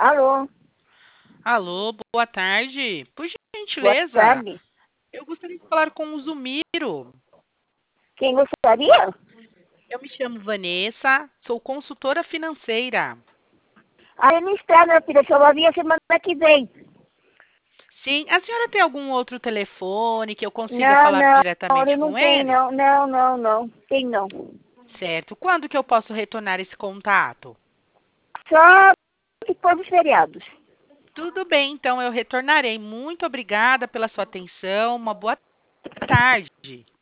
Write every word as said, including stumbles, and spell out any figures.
Alô, Alô, boa tarde. Por boa gentileza, tarde. eu gostaria de falar com o Zumiro. Quem gostaria? Eu me chamo Vanessa, sou consultora financeira. A administrada, filha, só vai vir a semana que vem. Sim, a senhora tem algum outro telefone que eu consiga Não, falar não, diretamente ele não com tem, ele? não, não, não, não, tem não. Certo. Quando que eu posso retornar esse contato? Só depois dos feriados. Tudo bem, então eu retornarei. Muito obrigada pela sua atenção. Uma boa tarde.